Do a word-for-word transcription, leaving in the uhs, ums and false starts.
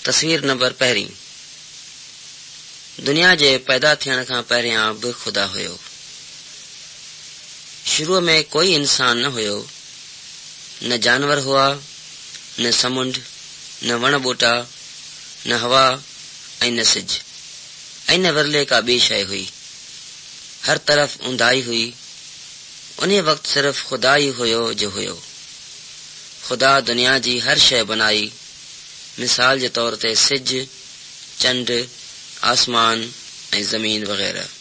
तस्वीर नंबर पहिरीं। दुनिया जे पैदा थियण खां पहिरियां बि खुदा हुयो। शुरूअ में कोई इंसान न हुयो, न जानवर हुआ, न समुंड, न वण ॿूटा, न हवा ऐं न सिज ऐं न विरले का ॿी शइ हुई। हर तरफ़ ऊंदाही हुई। उन वक़्त सिर्फ़ खुदा ई हुयो जो हुयो। खुदा दुनिया जी हर शइ बनाई, मिसाल जे तौर ते सिज, चंड, आसमान ऐं ज़मीन वग़ैरह।